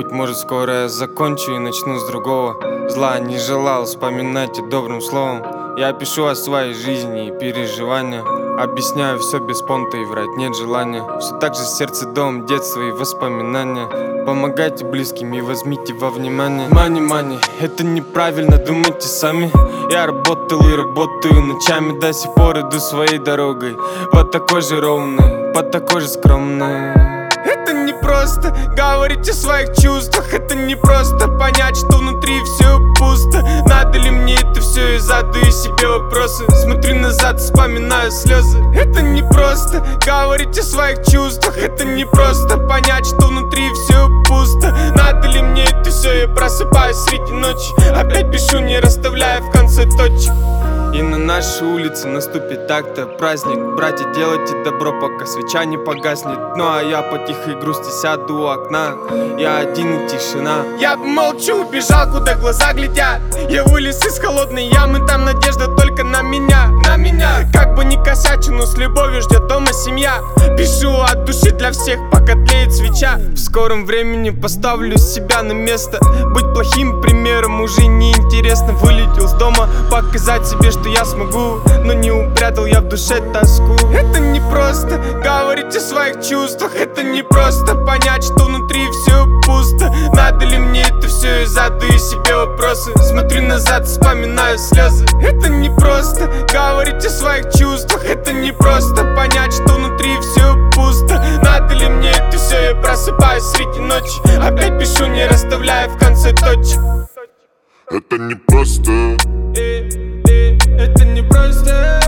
Быть может, скоро я закончу и начну с другого. Зла не желал вспоминать и добрым словом. Я пишу о своей жизни и переживаниях, объясняю все без понта и врать нет желания. Все так же сердце, дом, детство и воспоминания. Помогайте близким и возьмите во внимание. Мани, это неправильно, думайте сами. Я работал и работаю ночами, до сих пор иду своей дорогой, по такой же ровной, по такой же скромной. Это не просто говорить о своих чувствах, это не просто понять, что внутри все пусто. Надо ли мне это все, и задаю себе вопросы. Смотрю назад, вспоминаю слезы. Это не просто говорить о своих чувствах, это не просто понять, что внутри все пусто. Надо ли мне это все, я просыпаюсь среди ночи, опять пишу, не расставляя в конце точек. И на нашей улице наступит так-то праздник. Братья, делайте добро, пока свеча не погаснет. Ну а я по тихой грусти сяду у окна. Я один и тишина. Я молчу, убежал, куда глаза глядят. Я вылез из холодной ямы, там надежда только на меня. На меня. Как бы ни косячу, но с любовью ждет дома семья. Пишу от души для всех, пока тлеет свеча. В скором времени поставлю себя на место. Быть плохим примером уже не интересно. Вылетел с дома, показать себе, что я смогу, но не упрятал я в душе тоску. Это не просто говорить о своих чувствах, это не просто понять, что внутри все пусто. Надо ли мне это все, и задаю себе вопросы. Смотрю назад, вспоминаю слезы. Это не просто говорить о своих чувствах, это не просто понять, что внутри все пусто. Надо ли мне это все, я просыпаюсь среди ночи, опять пишу, не расставляя в конце точек. Это не просто. Это не просто.